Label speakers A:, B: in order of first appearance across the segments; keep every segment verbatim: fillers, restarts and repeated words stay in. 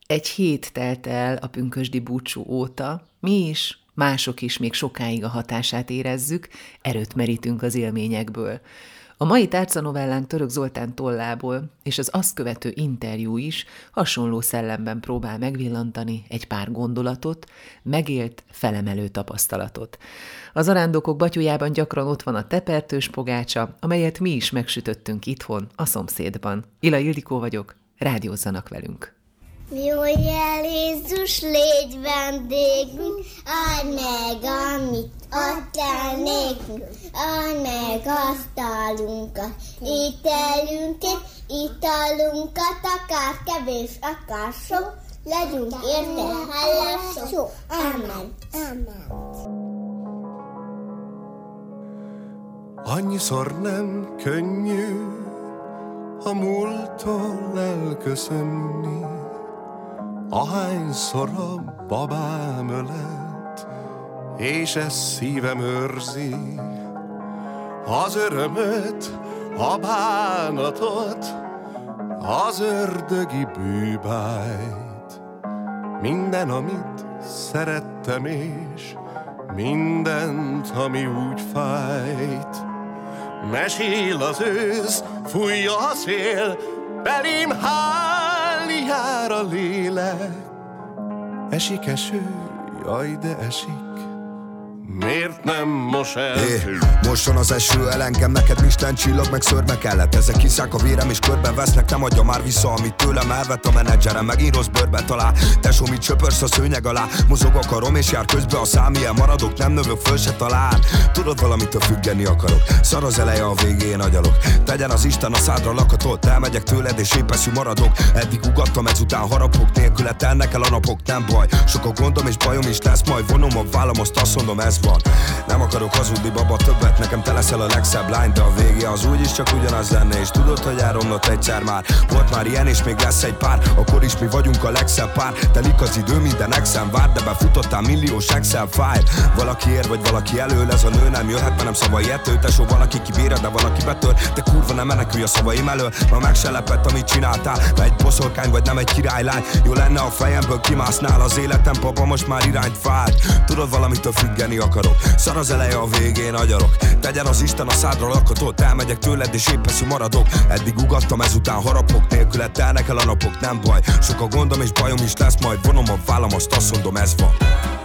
A: Egy hét telt el a pünkösdi búcsú óta, mi is, mások is még sokáig a hatását érezzük, erőt merítünk az élményekből. A mai tárcanovellánk Török Zoltán tollából és az azt követő interjú is hasonló szellemben próbál megvillantani egy pár gondolatot, megélt, felemelő tapasztalatot. A zarándokok batyujában gyakran ott van a tepertős pogácsa, amelyet mi is megsütöttünk itthon, a szomszédban. Ila Ildikó vagyok, rádiózzanak velünk!
B: Jó jel, Jézus, légy vendégünk, add meg, amit adtál nékünk, add meg asztalunkat, ételünket, italunkat, akár kevés, akár sok, legyünk érte hálások. Amen. Amen.
C: Annyiszor nem könnyű a múlttól elköszönni, ahányszor a babám ölelt, és ez szívem őrzi az örömöt, a bánatot, az ördögi bűbájt. Minden, amit szerettem, és mindent, ami úgy fájt. Mesél az ősz, fújja a szél, belém hálni jár a lélek. Esik eső, jaj de esik, miért nem mos el?
D: Hey, mosson az eső el engem, neked Isten csillag meg szörme kellett. Ezek hiszák a vérem és körben vesznek, nem adja már vissza, amit tőlem elvett a menedzserem. Megint rossz bőrbe talál, tesó, mit csöpörsz a szőnyeg alá. Mozog a karom és jár közbe a szám, ilyen maradok, nem növök, föl se talál. Tudod, valamitől függeni akarok, szar az eleje, a végén agyalok. Tegyen az Isten a szádra lakatot, elmegyek tőled és épeszű maradok. Eddig ugattam, ezután harapok, nélküle telnek el a napok, nem baj. Sok a gondom és bajom is lesz, majd vonom a vállam, azt azt mondom, ez van. Nem akarok hazudni, baba, többet, nekem te leszel a legszebb lány, de a vége az úgyis csak ugyanaz lenne. És tudod, hogy elromlott egyszer már, volt már ilyen és még lesz egy pár. Akkor is mi vagyunk a legszebb pár, telik az idő, minden exem vár, de befutottál milliós Excel file. Valaki ér, vagy valaki elől, ez a nő nem jöhet, mert nem szavai ető. Tesó, valaki kibírja, de valaki betör, de kurva nem menekülj a szavaim elől. Ma meg se lepett, amit csináltál, vagy egy boszorkány, vagy nem egy királylány. Jó lenne, a fejemből kimásznál, az életem, papa, most már irányt vált. Tudod, valamitől függeni akarok, szar az eleje, a végén agyalok. Tegyen az Isten a szádra lakatot, elmegyek tőled és épeszű maradok. Eddig ugattam, ezután harapok, nélküle telnek el a napok, nem baj. Sok a gondom és bajom is lesz, majd vonom a vállam, azt azt mondom, ez van.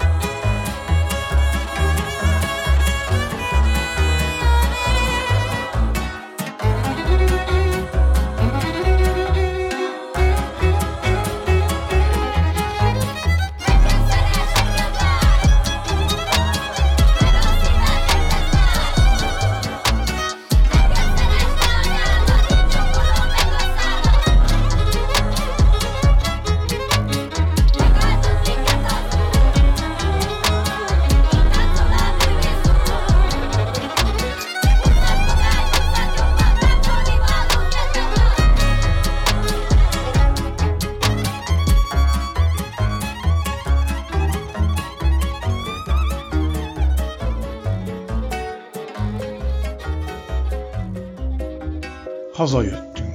E: Hazajöttünk.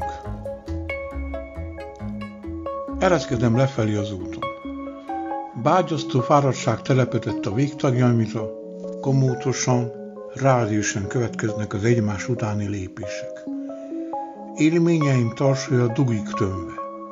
E: Ereszkedem lefelé az úton. Bágyasztó fáradtság telepedett a végtagjaimra, komótosan, rádiósan következnek az egymás utáni lépések. Élményeim tarsolya dugik tömve.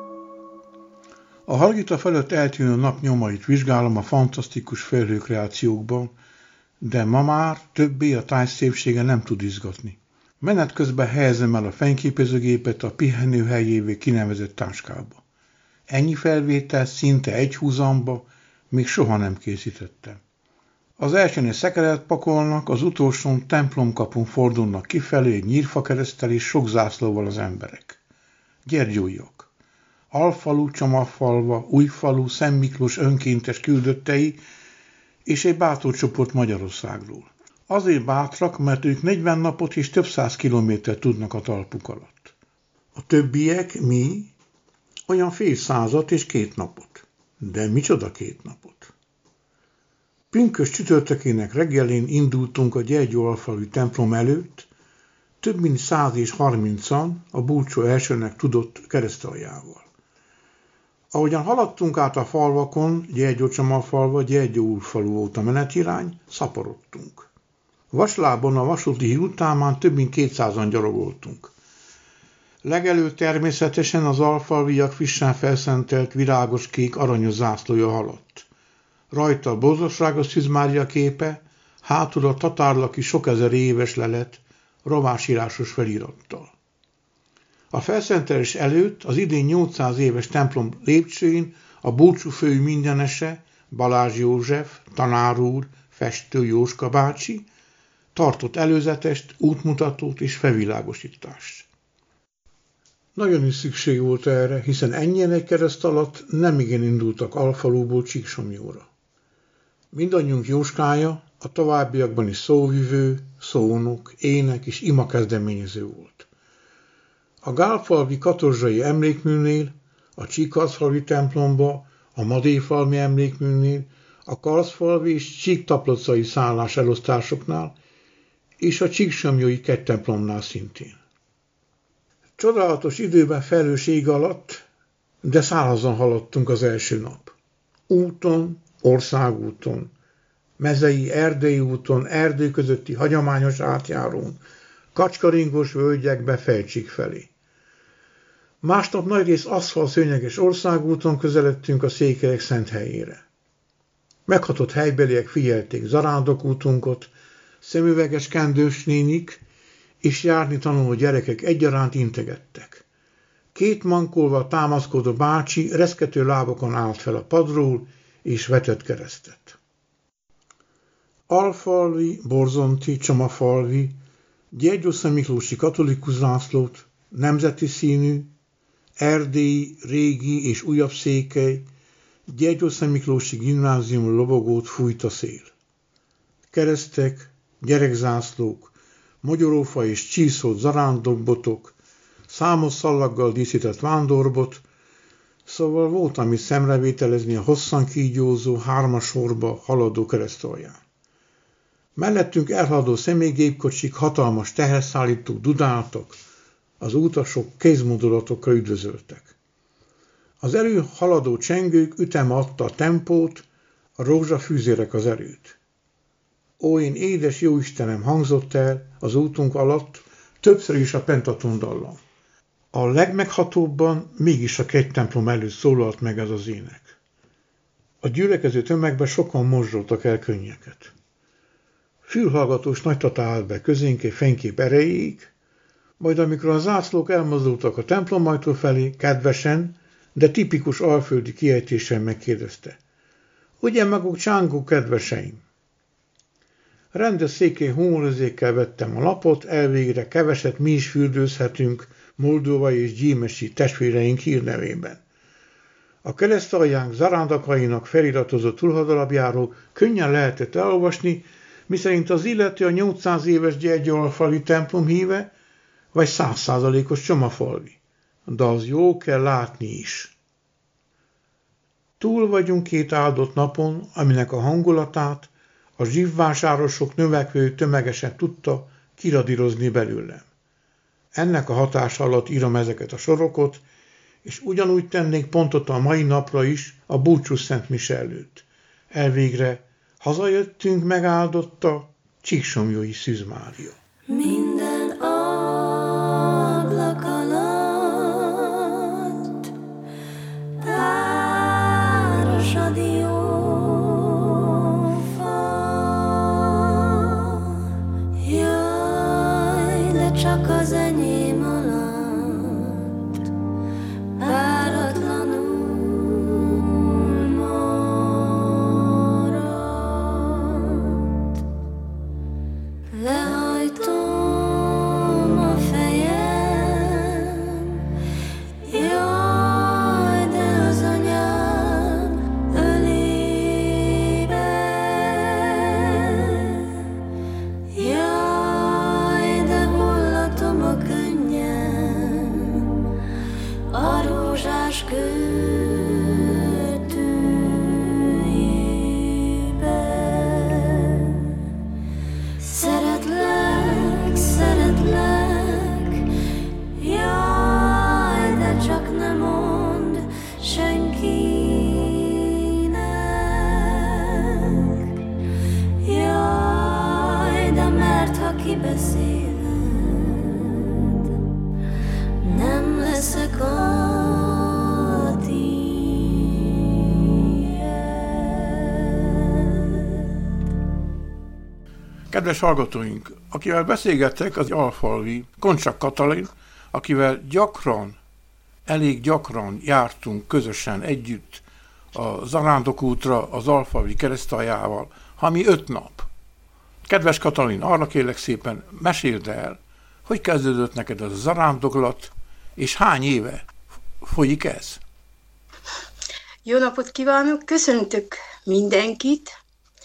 E: A hallgita felett eltűnő nap nyomait vizsgálom a fantasztikus felhőkreációkban, de ma már többé a táj szépsége nem tud izgatni. Menet közben helyezem el a fényképezőgépet a pihenőhelyévé kinevezett táskába. Ennyi felvétel szinte egy húzamba még soha nem készítettem. Az elsőnél szekeret pakolnak, az utolsón templomkapun fordulnak kifelé egy nyírfakereszttel és sok zászlóval az emberek. Gyergyóiak. Alfalu, Csomagfalva, Újfalu, Szent Miklós önkéntes küldöttei és egy bátor csoport Magyarországról. Azért bátrak, mert ők negyven napot és több száz kilométert tudnak a talpuk alatt. A többiek, mi, olyan fél százat és két napot. De micsoda két napot? Pünkösd csütörtökének reggelén indultunk a Gyergyó-alfaluji templom előtt, több mint száz és harmincan a búcsú elsőnek tudott keresztaljával. Ahogyan haladtunk át a falvakon, Gyergyócsamafalva, Gyergyóújfalu volt a menetirány, szaporodtunk. Vaslábon a vasúti híd után több mint kétszázan gyalogoltunk. Legelőtt természetesen az alfalviak frissen felszentelt virágos kék aranyos zászlója haladt. Rajta a Boldogság a Szűz Mária képe, hátul a tatárlaki sok ezer éves lelet rovásírásos felirattal. A felszentelés előtt az idén nyolcszáz éves templom lépcsőin a búcsúfői mindenese, Balázs József, tanár úr, festő Jóska bácsi tartott előzetest, útmutatót és felvilágosítást. Nagyon is szükség volt erre, hiszen ennyien egy kereszt alatt nemigen indultak Alfaluból Csíksomlyóra. Mindannyiunk Jóskája a továbbiakban is szóvivő, szónok, ének és ima kezdeményező volt. A gálfalvi katozsai emlékműnél, a Csíkharcfalvi templomba, a Madéfalvi emlékműnél, a Karszfalvi és Csíktaplocai szállás elosztásoknál és a Csíksomlyói kettemplomnál szintén. Csodálatos időben felhős ég alatt, de szárazan haladtunk az első nap. Úton, országúton, mezei, erdei úton, erdő közötti hagyományos átjárón, kacskaringos völgyekbe Felcsík felé. Másnap nagyrészt aszfaltszőnyeges országúton közeledtünk a székelyek szent helyére. Meghatott helybeliek figyelték zarándokútunkat, szemüveges kendős nénik és járni tanuló gyerekek egyaránt integettek. Két mankolva támaszkodó bácsi reszkető lábokon állt fel a padról és vetett keresztet. Alfalvi, Borzonti, Csomafalvi, Gyergyószentmiklósi katolikus zászlót, nemzeti színű, erdélyi, régi és újabb székely, Gyergyószentmiklósi gimnázium lobogót fújt a szél. Keresztek, gyerekzászlók, mogyorófa és csíszolt zarándokbotok, számos szallaggal díszített vándorbot, szóval volt, amit szemrevételezni a hosszan kígyózó, hármas sorba haladó keresztalján. Mellettünk elhaladó személygépkocsik, hatalmas teherszállítók dudáltak, az utasok kézmozdulatokkal üdvözöltek. Az előhaladó csengők üteme adta a tempót, a rózsafűzérek az erőt. Ó, én édes jóistenem, hangzott el az útunk alatt többször is a pentaton dallam. A legmeghatóbban mégis a kettemplom előtt szólalt meg ez az ének. A gyülekező tömegben sokan mozdultak el könnyeket. Fülhallgatós nagytata állt be közénk egy fénykép erejéig, majd amikor a zászlók elmozdultak a templomajtó felé, kedvesen, de tipikus alföldi kiejtésen megkérdezte. Ugye maguk csángó kedveseim? Rendes székely humorozékkel vettem a lapot, elvégre keveset mi is fürdőzhetünk moldovai és gyímesi testvéreink hírnevében. A keresztaljánk zarándakainak feliratozott túlhadalapjáról könnyen lehetett elolvasni, miszerint az illető a nyolcszáz éves Gyergyóalfalvi templom híve, vagy száz százalékos Csomafalvi. De az jó kell látni is. Túl vagyunk két áldott napon, aminek a hangulatát a zsívvásárosok növekvő tömegesen tudta kiradírozni belőlem. Ennek a hatása alatt írom ezeket a sorokat, és ugyanúgy tennék pontot a mai napra is a búcsú Szent Mise előtt. Elvégre hazajöttünk megáldotta Csíksomlyói Szűz Mária.
F: Minden ablak alatt tárosad jó fa. Jaj, de csak az enyém alatt páratlanul maradt. Lehajtom
E: Kedves hallgatóink, akivel beszélgettek, az alfalvi Koncsak Katalin, akivel gyakran, elég gyakran jártunk közösen együtt a zarándokútra az alfalvi keresztaljával, ami öt nap. Kedves Katalin, arra kérlek szépen, meséld el, hogy kezdődött neked ez a zarándoklat, és hány éve folyik ez?
G: Jó napot kívánok, köszöntök mindenkit.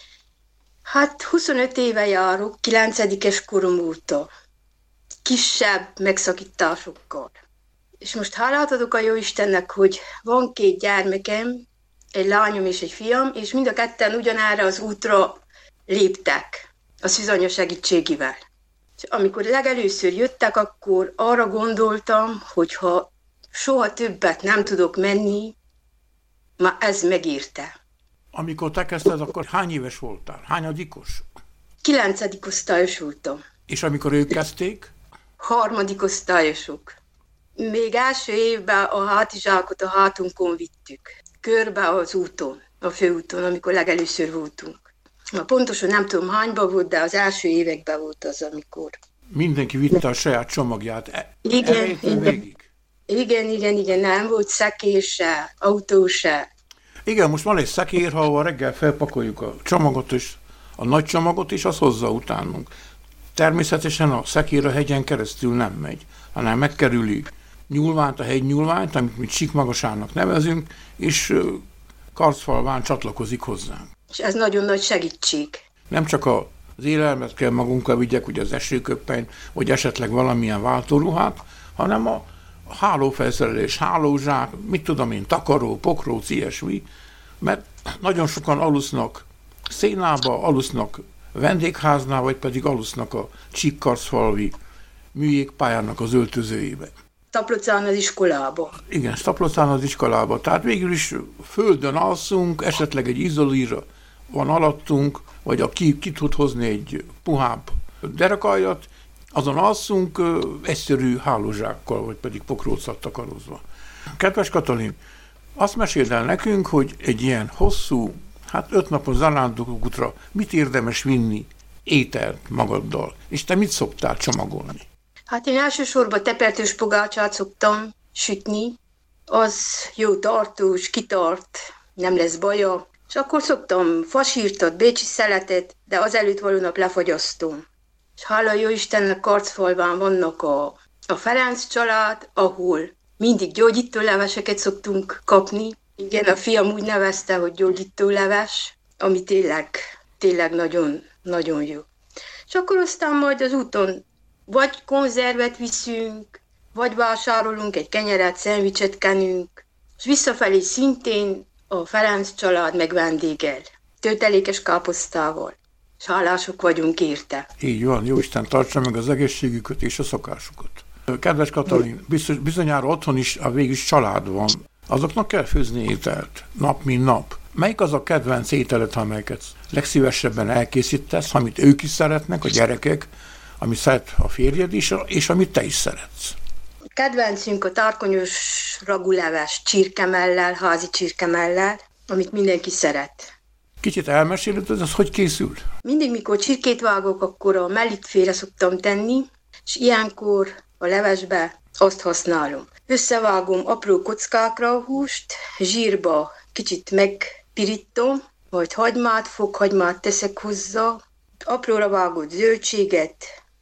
G: Hát huszonöt éve járok, kilencedikes korom óta. Kisebb megszakításokkal. És most hálát adok a Jóistennek, hogy van két gyermekem, egy lányom és egy fiam, és mind a ketten ugyanerre az útra léptek a szűzanya segítségével. És amikor legelőször jöttek, akkor arra gondoltam, hogy ha soha többet nem tudok menni, már ez megírta.
E: Amikor te kezdted, akkor hány éves voltál? Hányadikos?
G: Kilencedik osztályos voltam.
E: És amikor ők kezdték?
G: Harmadik osztályosok. Még első évben a hátizsákot a hátunkon vittük. Körbe az úton, a főúton, amikor legelőször voltunk. Ma pontosan nem tudom hányban volt, de az első években volt az, amikor.
E: Mindenki vitte a saját csomagját.
G: Igen, igen.
E: Végig.
G: Igen, igen, igen, nem volt szekér se, autó se.
E: Igen, most van egy szekér, ha reggel felpakoljuk a csomagot, és a nagy csomagot, és az hozza utánunk. Természetesen a szekér a hegyen keresztül nem megy, hanem megkerüli nyúlványt, a hegynyúlványt, amit mi Csíkmagasának nevezünk, és Karcfalván csatlakozik hozzánk.
G: És ez nagyon nagy segítség.
E: Nem csak az élelmet kell magunkkal vigyek, ugye az esőköppenyt, vagy esetleg valamilyen váltóruhát, hanem a hálófelszerelés, hálózsák, mit tudom én, takaró, pokróc, ilyesmi, mert nagyon sokan alusznak szénába, alusznak vendégháznál, vagy pedig alusznak a Csíkkarcfalvi műjégpályának az öltözőjébe.
G: Taplocán az iskolába.
E: Igen, Taplocán az iskolába. Tehát végül is földön alszunk, esetleg egy izolíra van alattunk, vagy a ki, ki tud hozni egy puhább derekajat, azon alszunk egyszerű hálózsákkal, vagy pedig pokróccal takarozva. Kedves Katalin, azt meséld el nekünk, hogy egy ilyen hosszú, hát öt napos zarándokútra mit érdemes vinni ételt magaddal, és te mit szoktál csomagolni?
G: Hát én elsősorban tepertős pogácsát szoktam sütni, az jó tartós, kitart, nem lesz baja, és akkor szoktam fasírtot, bécsi szeletet, de azelőtt való nap lefagyasztom. És hála jó Istennek Karcfalván vannak a, a Ferenc család, ahol mindig gyógyítóleveseket szoktunk kapni. Igen, a fiam úgy nevezte, hogy gyógyítóleves, ami tényleg, tényleg nagyon, nagyon jó. És akkor aztán majd az úton vagy konzervet viszünk, vagy vásárolunk egy kenyeret, szendvicset kenünk, és visszafelé szintén a Ferenc család megvendégel, töltelékes káposztával. És hálások vagyunk érte.
E: Így van, Jóisten tartsa meg az egészségüket és a szokásukat. Kedves Katalin, biztos, bizonyára otthon is a végül is család van. Azoknak kell főzni ételt, nap mint nap. Melyik az a kedvenc ételet, amelyeket legszívesebben elkészítesz, amit ők is szeretnek, a gyerekek, amit szeret a férjed is, és amit te is szeretsz?
G: Kedvencünk a tarkonyos raguleves csirkemellel, házi csirkemellel, amit mindenki szeret.
E: Kicsit elmeséled, hogy ez hogy készül?
G: Mindig, mikor csirkét vágok, akkor a mellitfélre szoktam tenni, és ilyenkor a levesbe azt használom. Összevágom apró kockákra a húst, zsírba kicsit megpirítom, majd hagymát, fokhagymát teszek hozzá, apróra vágott zöldséget,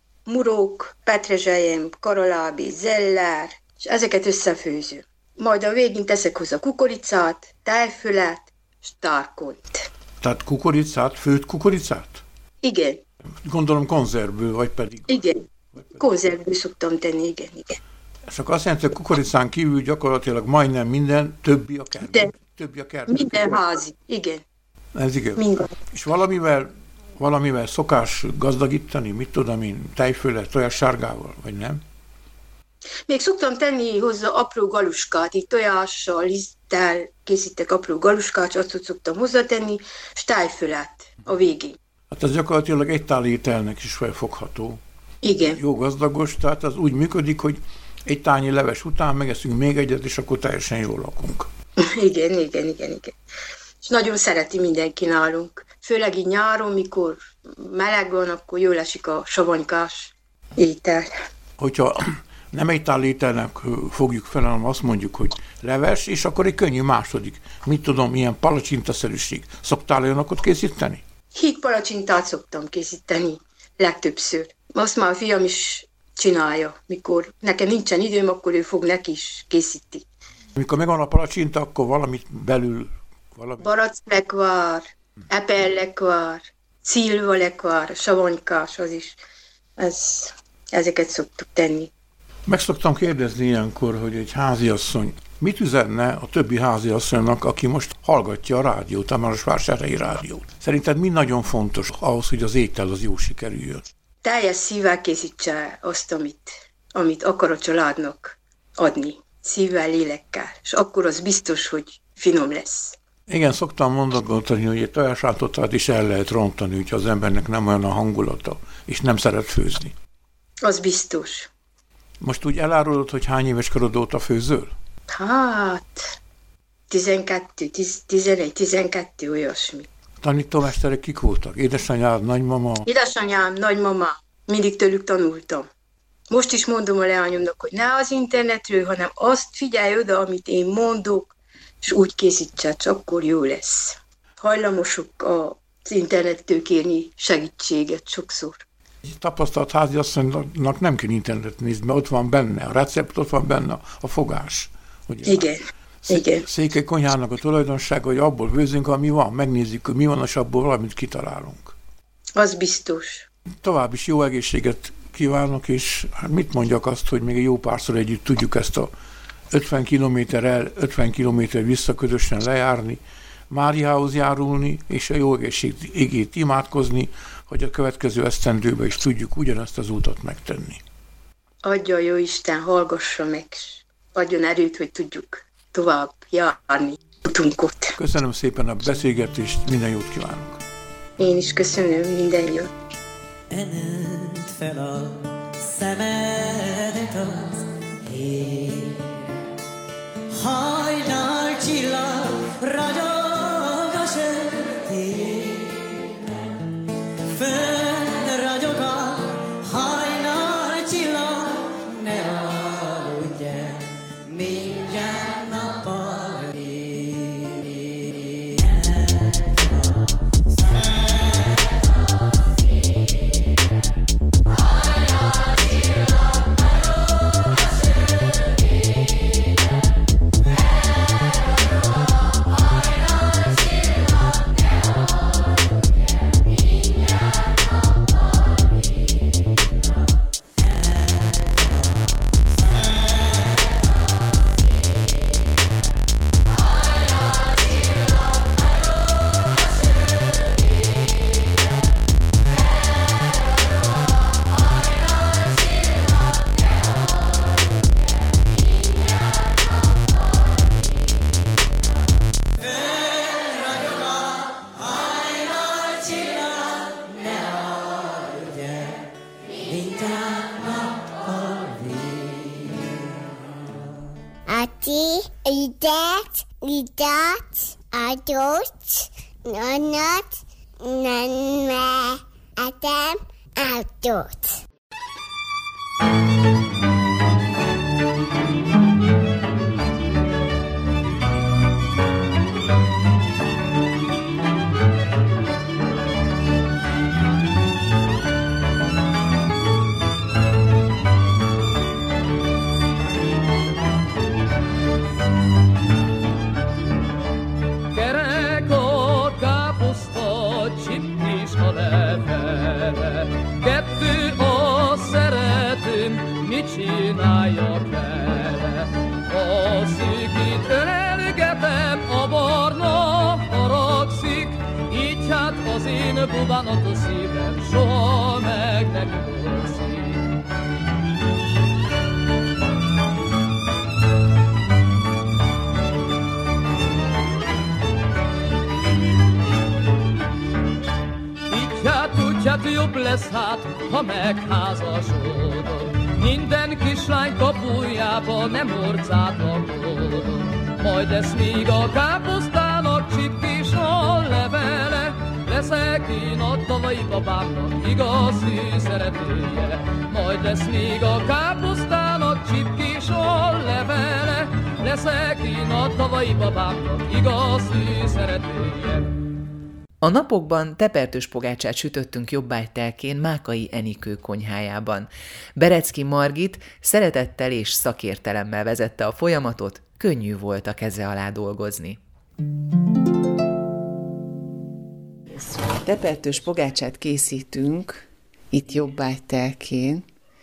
G: murók, petrezselyem, karalábi, zeller, és ezeket összefőzöm. Majd a végén teszek hozzá kukoricát, tejfület, és tárkont.
E: Tehát kukoricát, főtt kukoricát?
G: Igen.
E: Gondolom konzervből, vagy pedig...
G: Igen. Konzervből szoktam tenni, igen, igen.
E: És akkor azt jelenti, hogy kukoricán kívül gyakorlatilag majdnem minden többi a kertben. Többi a kertben.
G: Minden házi, igen.
E: Ez igen.
G: Minden.
E: És valamivel, valamivel szokás gazdagítani, mit tudom én, tejföle, tojássárgával, vagy nem?
G: Még szoktam tenni hozzá apró galuskát, így tojással, liszttel készítek apró galuskát, azt szoktam hozzátenni, és tejfölet a végén.
E: Hát ez gyakorlatilag egy tál ételnek is felfogható.
G: Igen.
E: Jó gazdagos, tehát az úgy működik, hogy egy tányi leves után megeszünk még egyet, és akkor teljesen jól lakunk.
G: Igen, igen, igen, igen. És nagyon szereti mindenki nálunk. főleg így nyáron, mikor meleg van, akkor jól esik a savanykás étel.
E: Hogyha nem egy tál ételnek fogjuk fel, hanem azt mondjuk, hogy leves, és akkor egy könnyű második. Mit tudom, ilyen palacsintaszerűség. Szoktál olyanokat készíteni?
G: Híg palacsintát szoktam készíteni legtöbbször. Azt már a fiam is csinálja. Mikor nekem nincsen időm, akkor ő fog neki is készíti.
E: Amikor megvan a palacsinta, akkor valamit belül... Valami...
G: Barack-lekvár, epel-lekvár, szilva-lekvár, savanykás, az is. Ez, ezeket szoktuk tenni.
E: Meg szoktam kérdezni ilyenkor, hogy egy háziasszony mit üzenne a többi háziasszonynak, aki most hallgatja a rádiót, a Marosvásárhelyi rádiót. Szerinted mi nagyon fontos ahhoz, hogy az étel az jó sikerüljön?
G: Teljes szívvel készítse azt, amit, amit akar a családnak adni. Szívvel, lélekkel. És akkor az biztos, hogy finom lesz.
E: Igen, szoktam mondogatni, hogy egy tojásátotát is el lehet rontani, hogyha az embernek nem olyan a hangulata, és nem szeret főzni.
G: Az biztos.
E: Most úgy elárulod, hogy hány éves korod óta főzöl?
G: Hát, tizenkettő, tizenegy, tizenkettő, olyasmi.
E: Tanítómesterek kik voltak? Édesanyád, nagymama?
G: Édesanyám, nagymama, mindig tőlük tanultam. Most is mondom a leányomnak, hogy ne az internetről, hanem azt figyelj oda, amit én mondok, és úgy készítse, csak akkor jó lesz. Hajlamosok az internettől kérni segítséget sokszor.
E: Tapasztalt háziasszonynak nem kell internetet nézni, mert ott van benne, a recept ott van benne, a fogás. Ugye?
G: Igen,
E: Szé-
G: igen.
E: Székely konyhának a tulajdonsága, hogy abból főzünk, ami van, megnézzük, hogy mi van, és abból valamit kitalálunk.
G: Az biztos.
E: Tovább is jó egészséget kívánok, és hát mit mondjak azt, hogy még egy jó párszor együtt tudjuk ezt a ötven kilométer el, ötven kilométer vissza közösen lejárni, Máriához járulni, és a jó egészségét imádkozni, hogy a következő esztendőben is tudjuk ugyanezt az útot megtenni.
G: Adja jó Isten, hallgassa meg, adjon erőt, hogy tudjuk tovább járni utunkot.
E: Köszönöm szépen a beszélgetést, minden jót kívánok!
G: Én is köszönöm, minden jót!
H: Emeld fel a szemedet az ég, hajnal csillag, ragyog a sötét, fönn ragyog a hajnal csillag, ne aludj el, mindjárt nappal él. Emeld fel a szemedet az ég, hajnal csillag, ragyog a sötét.
B: Ati, idat, idat, adot, nonat, nanme, atem, adot.
I: Csináljak vele, a szűkít ölelgetem, a barna haragszik, így hát az én bubánat szívem soha meg nem nyugszik. Így hát úgy hát jobb lesz hát, ha megházasodom. Minden kislány kapujába nem orcátok majd ezt még a káposztának csipkés a levele, lesz tavai babámnak igazi szeretője. Majd lesz még a káposztának csipkés a levele, leszek én a tavai babámnak igazi szeretője.
A: A napokban tepertős pogácsát sütöttünk jobbágytelkén Mákai Enikő konyhájában. Berecki Margit szeretettel és szakértelemmel vezette a folyamatot, könnyű volt a keze alá dolgozni. Tepertős pogácsát készítünk itt jobbágytelkén,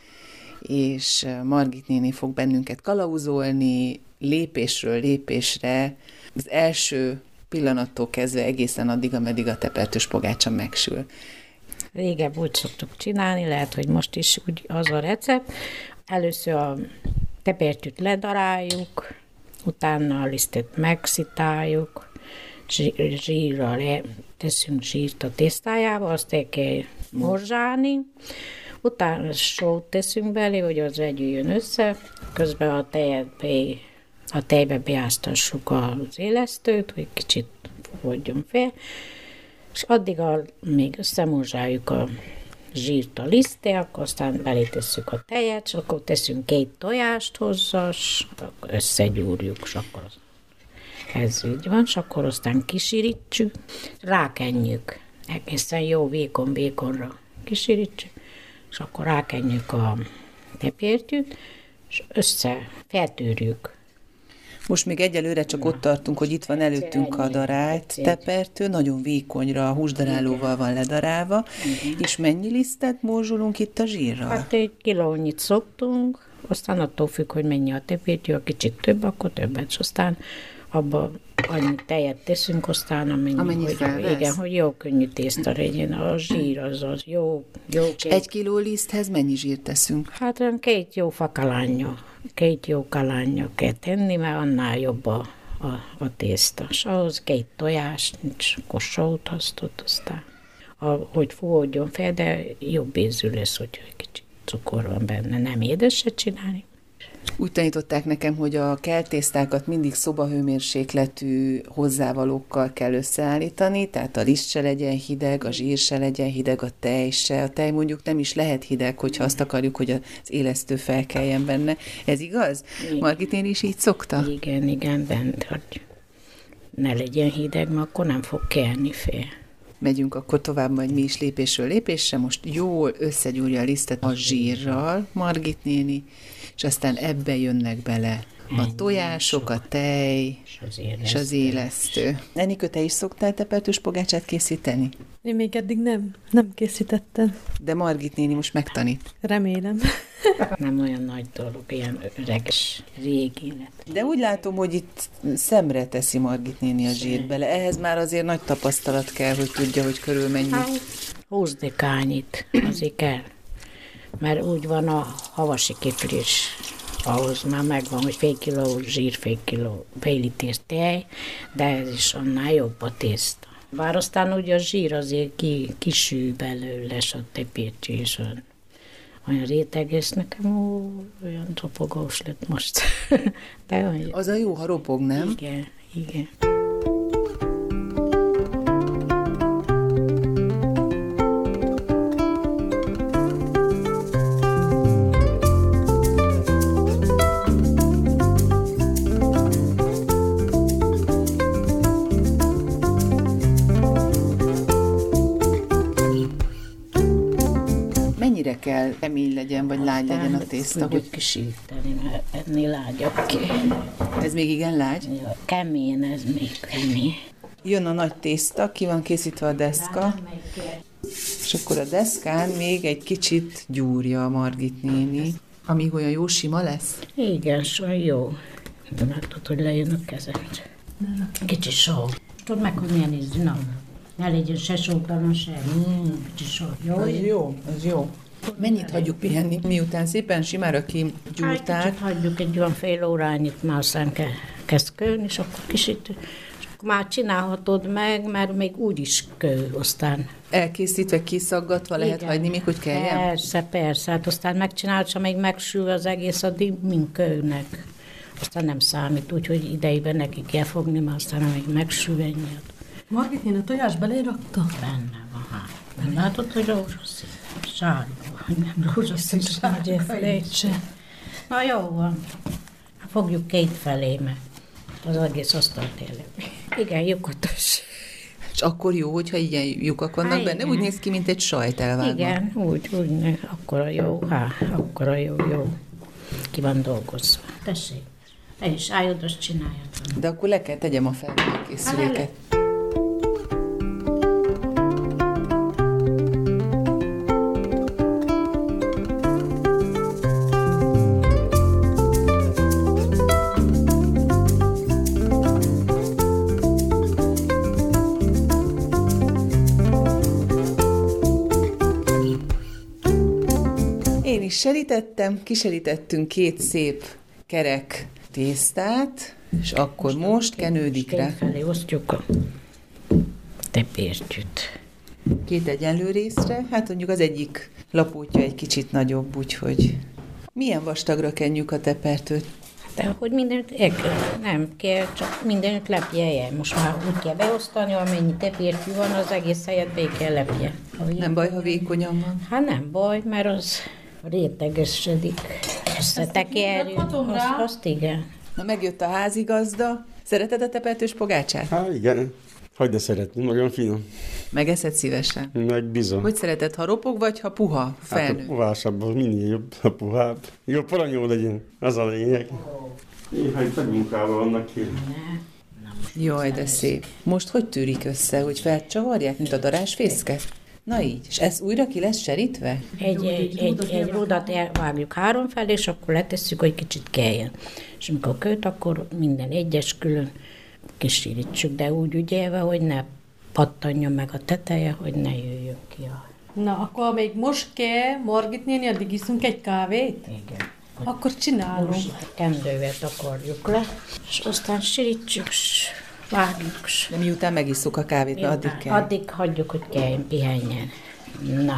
A: és Margit néni fog bennünket kalauzolni lépésről lépésre, az első pillanattól kezdve egészen addig, ameddig a tepertős pogácsa megsül.
J: Régebb úgy szoktuk csinálni, lehet, hogy most is úgy az a recept. Először a tepertőt ledaráljuk, utána a lisztet megszitáljuk, zsírral teszünk zsírt a tésztájába, azt el kell morzsálni, utána sót teszünk belé, hogy az vegyüljön össze, közben a tejet be, a tejbe beáztassuk az élesztőt, hogy kicsit fogadjon fel, és addig a, még összemorzsáljuk a zsírt a liszttel, akkor aztán belé tesszük a tejet, és akkor teszünk két tojást hozzá, és akkor összegyúrjuk, és akkor az, ez így van, és akkor aztán kisirítsük, rákenjük, egészen jó vékon-vékonra kisirítsük, és akkor rákenjük a tepértyűt, és össze feltűrjük.
A: Most még egyelőre csak ott tartunk, hogy itt van előttünk a darált tepertő, nagyon vékonyra, a húsdarálóval van ledarálva, és mennyi lisztet morzsolunk itt a zsírral?
J: Hát egy kilónyit szoktunk, aztán attól függ, hogy mennyi a tepértyű, ha kicsit több, akkor többet, és aztán abba annyi tejet teszünk, aztán amennyi,
A: Amennyit
J: hogy,
A: felvesz?
J: igen, hogy jó könnyű tészta legyen, a zsír az az jó. jó
A: És egy kiló liszthez mennyi zsírt teszünk?
J: Hát olyan két jó fakalánya, két jó kalánya kell tenni, mert annál jobb a, a, a tészta. És ahhoz két tojást, és akkor sót hasztott, aztán a, hogy fogadjon fel, de jobb ízű lesz, hogy kicsit cukor van benne, nem édeset csinálni.
A: Úgy tanították nekem, hogy a keltésztákat mindig szobahőmérsékletű hozzávalókkal kell összeállítani, tehát a liszt se legyen hideg, a zsír se legyen hideg, a tej se. A tej mondjuk nem is lehet hideg, hogyha azt akarjuk, hogy az élesztő felkeljen benne. Ez igaz? Margit néni is így szokta?
J: Igen, igen, bent, hogy ne legyen hideg, mert akkor nem fog kelni fél.
A: Megyünk akkor tovább majd mi is lépésről lépésre. Most jól összegyúrja a lisztet a zsírral, Margit néni, és aztán ebbe jönnek bele a tojások, a tej
J: és az élesztő.
A: És az élesztő. Enikő, te is szoktál tepertős pogácsát készíteni?
K: Én még eddig nem, nem készítettem.
A: De Margit néni most megtanít.
K: Remélem.
J: Nem olyan nagy dolog, ilyen öreges, régi lett.
A: De úgy látom, hogy itt szemre teszi Margit néni a zsírt bele. Ehhez már azért nagy tapasztalat kell, hogy tudja, hogy körül mennyi.
J: Húszdikányit, azért kell. Mert úgy van a havasi kifli is. Ahhoz már megvan, hogy fél kiló zsír, fél kiló, fél liter tej, de ez is annál jobb a tészta. Bár aztán ugye a zsír azért ki, kisül belőle, a tepértyű is olyan, olyan réteges, nekem ó, olyan ropogós lett most. De olyan,
A: az a jó, ha ropog, nem?
J: Igen, igen.
A: Mennyire kell kemény legyen, vagy lágy legyen a tészta?
J: Tudjuk
A: Hogy...
J: kisíteni, mert ennél lágyabb ki.
A: Ez még igen lágy?
J: Ja, kemény, ez még kemény.
A: Jön a nagy tészta, ki van készítve a deszka, és akkor a deszkán még egy kicsit gyúrja a Margit néni, amíg olyan jó sima lesz.
J: Igen, so jó. De látod, hogy lejön a kezed. Kicsi só. Tudod meg, hogy milyen ízű, na. Ne legyen se sótalan, se. Mm, kicsi só. Jó?
A: Az jó, az jó. Mennyit hagyjuk pihenni, miután szépen simára kigyúrták?
J: Hát, hagyjuk egy olyan fél órányit, már aztán ke, kezd kőni, és akkor kicsit, és akkor már csinálhatod meg, mert még úgy is kő, aztán.
A: Elkészítve, kiszaggatva lehet
J: Igen.
A: hagyni még, hogy kelljen?
J: Persze, persze, hát aztán megcsinálod, ha még megsül az egész, addig mint kőnek. Aztán nem számít, úgyhogy idejében neki kell fogni, mert aztán még megsül ennyi.
K: Margit, én a tojás belérakta?
J: Benne van, hát. Nem látod, hogy rózsaszín? Sárga, vagy nem rózsaszín, sárga. Na jó van. Fogjuk két felé, mert az egész asztalt élő. Igen, lyukatos.
A: És akkor jó, hogyha ilyen lyukak vannak
J: Há,
A: benne?
J: igen.
A: Úgy néz ki, mint egy sajt elvágva.
J: Igen, úgy, úgy, ne, akkora jó, há, akkora jó, jó. Ki van dolgozva. Tessék, te is álljad, csináljad.
A: De akkor le kell tegyem a felkészüléket. Én is serítettem, kiserítettünk két szép kerek tésztát, és akkor most, most kenődik rá.
J: Felé osztjuk a tepértyűt.
A: Két egyenlő részre, hát mondjuk az egyik lapótja egy kicsit nagyobb, úgyhogy milyen vastagra kenjük a tepertőt?
J: De hogy mindenütt, nem kell, csak mindenütt lepje. Most már úgy kell beosztani, amennyi tepértyű van, az egész helyet be kell lepje.
A: Nem baj, ha vékonyan van?
J: Hát nem baj, mert az rétegesedik. Összetekerjük. Azt, azt igen.
A: Na, megjött a házigazda. Szereted a tepertős pogácsát?
L: Hát igen. Hogy de szeretni, nagyon finom.
A: Megeszed szívesen?
L: Meg bizony.
A: Hogy szereted, ha ropog, vagy ha puha, felnő?
L: Hát a puhásabb, az mindig jobb, a puhább. Jobb paranyó legyen, az a lényeg. Néha itt nagy munkában vannak ki.
A: Jaj, de szép. Most hogy tűrik össze, hogy felcsavarják, mint a darásfészke? Na így, és ez újra ki lesz serítve?
J: Egy, egy, egy, egy rudat elvágjuk három felé, és akkor letesszük, hogy kicsit keljen. És amikor köt, akkor minden egyes külön kisírítsük, de úgy ügyelve, hogy ne pattanjon meg a teteje, hogy ne jöjjön ki a...
K: Na, akkor még most kell, Margit néni, addig iszunk egy kávét?
J: Igen.
K: Akkor csinálunk.
J: Most a kendővel takarjuk le, és aztán sírítsük, és vágjuk.
A: De miután megisszuk a kávét, miután, addig kell?
J: Addig hagyjuk, hogy keljen, pihenjen. Na.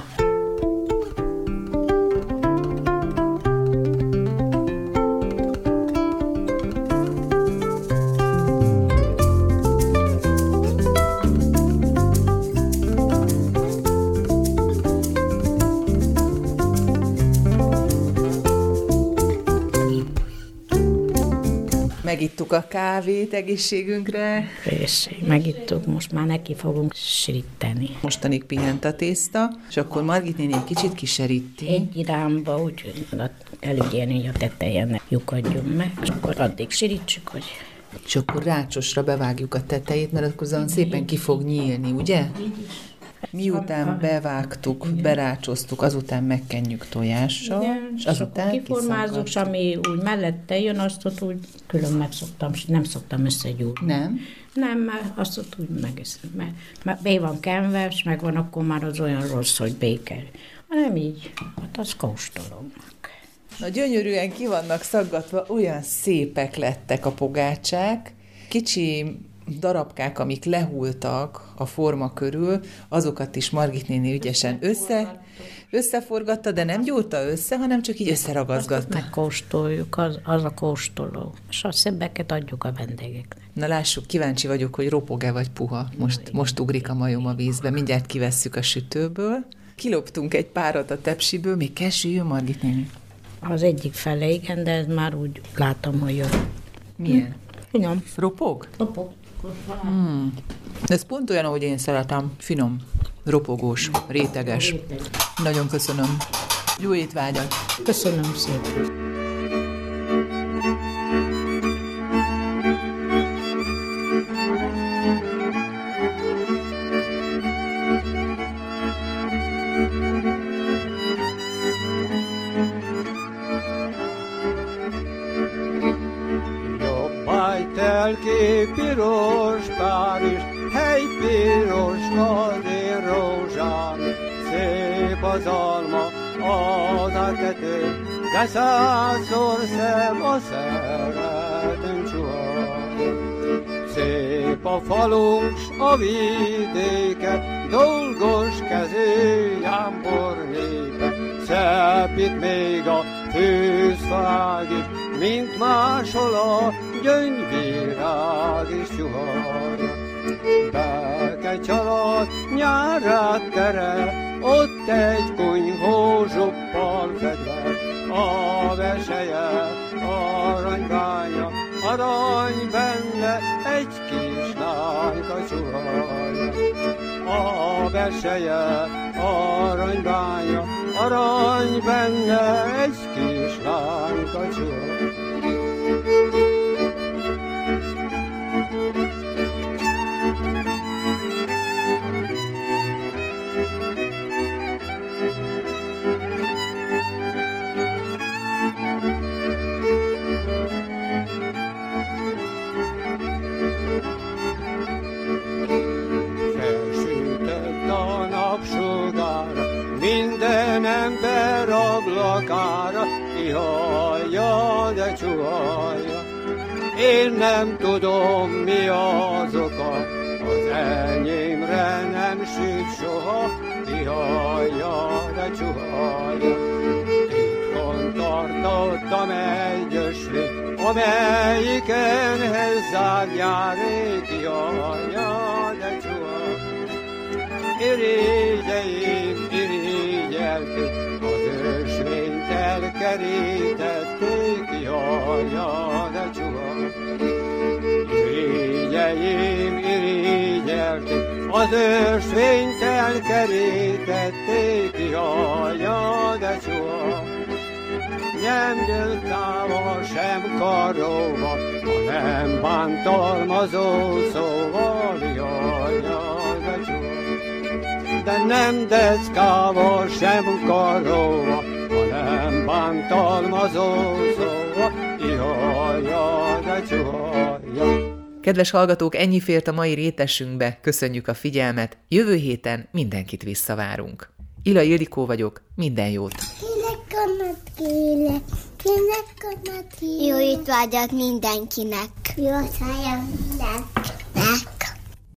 A: Megittuk a kávét egészségünkre.
J: És megittuk, most már neki fogunk síríteni.
A: Mostanig pihent a tészta, és akkor Margit néni egy kicsit kiseríti.
J: Egy irányba úgy elügyelni, hogy a teteje ne lyukadjon meg, és akkor addig sírítsuk, hogy...
A: És akkor rácsosra bevágjuk a tetejét, mert akkor azon szépen ki fog nyílni, ugye? Miután bevágtuk, berácsoztuk, azután megkenjük tojással,
J: igen,
A: és azután
J: kiformázzuk, és ami úgy mellette jön, azt ott úgy külön megszoktam, nem szoktam összegyúrni.
A: Nem?
J: Nem, mert azt ott úgy megeszem, mert, mert bé van kenve, és megvan, akkor már az olyan rossz, hogy békerül. Hanem így, hát az kóstolom.
A: Na, gyönyörűen ki vannak szaggatva, olyan szépek lettek a pogácsák, kicsi darabkák, amik lehultak a forma körül, azokat is Margit néni ügyesen össze, összeforgatta, de nem gyúrta össze, hanem csak így összeragazgatta.
J: Megkóstoljuk, az, az a kóstoló. És a szebbeket adjuk a vendégeknek.
A: Na lássuk, kíváncsi vagyok, hogy ropog-e vagy puha. Most, most ugrik a majom a vízbe, mindjárt kivesszük a sütőből. Kiloptunk egy párat a tepsiből, még kell süljön, Margit néni?
J: Az egyik fele, igen, de ez már úgy látom, hogy jön.
A: Milyen?
J: Finom.
A: Ropog?
J: Ropog.
A: Hmm. Ez pont olyan, ahogy én szeretem. Finom, ropogós, réteges. Nagyon köszönöm. Jó étvágyat!
J: Köszönöm szépen!
M: Telki piros Párizs, hely piros az én rózsám, szép az alma, az a tető, de százszor szebb a szeretem csuhaj. Szép a falunk, s a vidéke, dolgos kezű jámbor népe, szebb itt még a fűzfág is, mint máshol a gyöngyvirág is juharja. Belke család nyugat nyárát terel, ott egy kunyhó zsuppal fedve, a veselye aranybánya, arany benne egy kis lányka csuhaj. A veselye aranybánya, arany benne egy kis lányka csuhaj. Minden ember ablakára kihallja, de csuhallja. Én nem tudom, mi az oka, az enyémre nem süt soha, kihallja, de csuhallja. Itthon tartottam egy ösvényt, amelyikenhez zárjárék, kihallja, de csuhallja. Irigyeim, irigyelték, az ösvényt elkerítették, jajja, de csuha. Irigyeim, irigyelték, az ösvényt elkerítették, jajja, de csuha. Nem gyilkával, sem karóval, hanem bántalmazó szóval, jajja, de csuha. De nem deckával, sem karóval, hanem bántalmazó szóval, ihajja, de csuhajja.
A: Kedves hallgatók, ennyi fért a mai rétesünkbe, köszönjük a figyelmet, jövő héten mindenkit visszavárunk. Ila Ildikó vagyok, minden jót!
B: Jó étvágyat mindenkinek! Jó étvágyat mindenkinek!